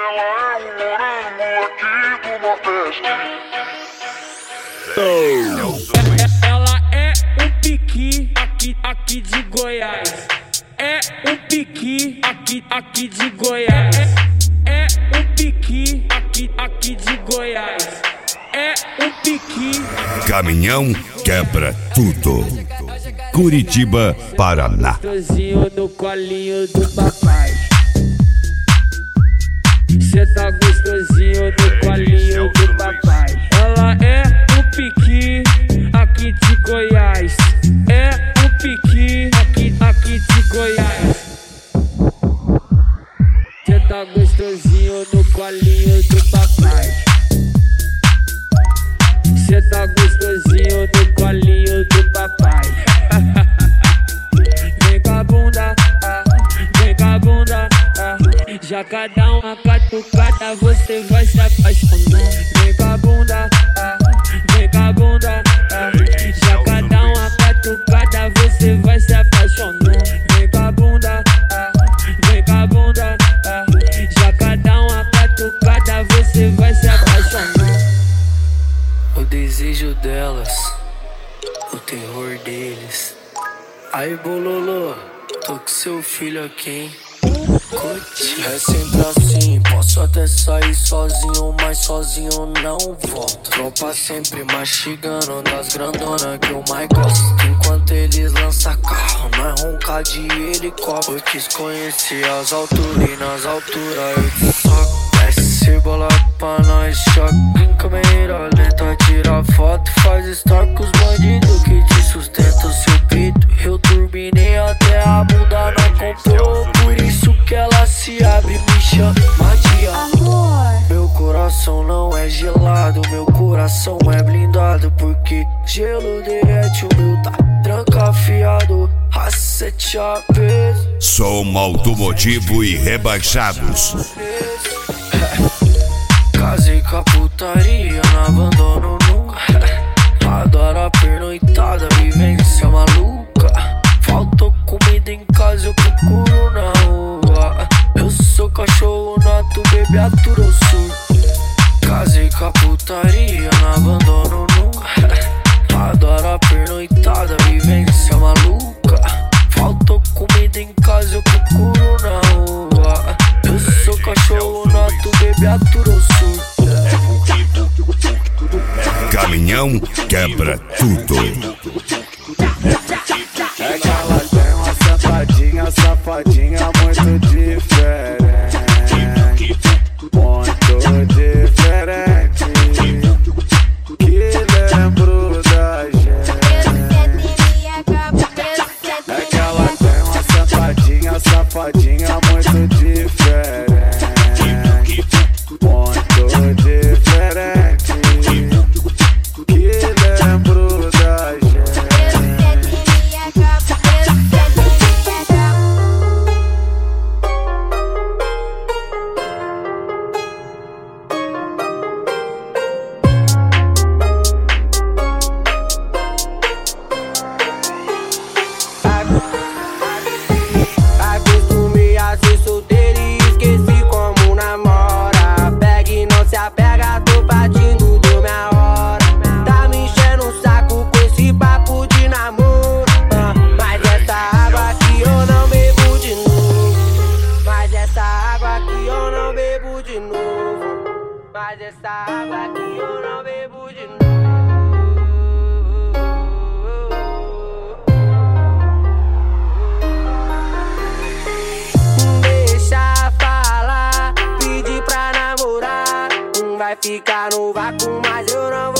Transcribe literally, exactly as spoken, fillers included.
Ela é um morango aqui do Nordeste. Ela é um piqui aqui, aqui de Goiás. É um piqui aqui, aqui de Goiás. É um piqui aqui, aqui de Goiás. É um piqui. Caminhão quebra tudo. Curitiba, Paraná. Gostosinho no colinho do papai. Cê tá gostosinho no colinho do papai. Ela é um piqui aqui de Goiás. É um piqui aqui, aqui de Goiás. Cê tá gostosinho no colinho do papai. Cê tá gostosinho no colinho do papai. Vem com a bunda, ah, vem com a bunda, ah. Já cada uma catucada você vai se apaixonar. Vem com a bunda, ah, vem com a bunda, ah. Já cada uma catucada você vai se apaixonar. Vem com a bunda, ah, vem com a bunda, ah. Já cada uma catucada você vai se apaixonar. O desejo delas, o terror deles. Aí bololô, tô com seu filho aqui, hein? Curte. É sempre assim, posso até sair sozinho, mas sozinho não volto. Tropa sempre mastigando das grandonas que eu mais gosto. Enquanto eles lançam carro, nós ronca de helicóptero. Eu quis conhecer as alturas e nas alturas eu te soco. Desce bola pra nós, choque em câmera lenta, tira foto, faz story com os bandidos que te sustentam seu peito. Eu turbinei até a bunda não comprou, por isso que ela se abre e me chama de amor. Meu coração não é gelado, meu coração é blindado, porque gelo derrete, o meu tá trancafiado a sete vezes. Som automotivo e rebaixados. Casei com a putaria, não abandono nunca. Adoro a pernoitada, vivência maluca. Faltou comida em casa, eu procuro na rua. Eu sou cachorro nato, bebê, aturo eu sou. Casei com a putaria, não abandono nunca. Adoro a pernoitada, vivência maluca. Faltou comida em casa, eu procuro na rua. Eu sou cachorro nato, bebê, aturo eu sou. Caminhão quebra tudo. É que ela tem uma safadinha, safadinha muito diferente. Muito diferente. Que lembro da gente. É que ela tem uma safadinha, safadinha muito diferente. Muito diferente. Que lembro da gente. Acostumei a ser solteiro e esqueci como namora. Pega e não se apega, tô partindo do minha hora. Tá me enchendo o saco com esse papo de namoro. ah, Mas essa água aqui eu não bebo de novo. Mas essa água aqui eu não bebo de novo. Mas essa água aqui eu não bebo de novo. Deixa falar, pedir pra namorar. Vai ficar no vácuo, mas eu não